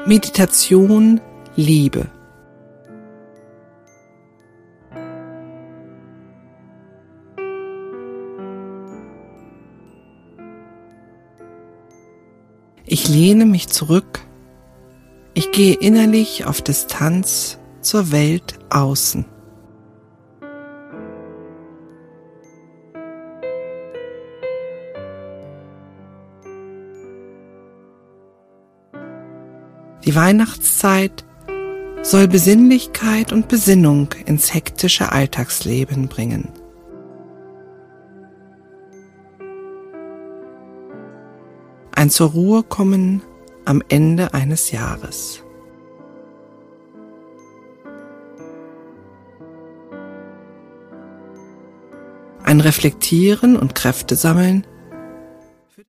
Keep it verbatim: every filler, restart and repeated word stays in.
Meditation Liebe. Ich lehne mich zurück, ich gehe innerlich auf Distanz zur Welt außen. Die Weihnachtszeit soll Besinnlichkeit und Besinnung ins hektische Alltagsleben bringen. Ein zur Ruhe kommen am Ende eines Jahres. Ein Reflektieren und Kräfte sammeln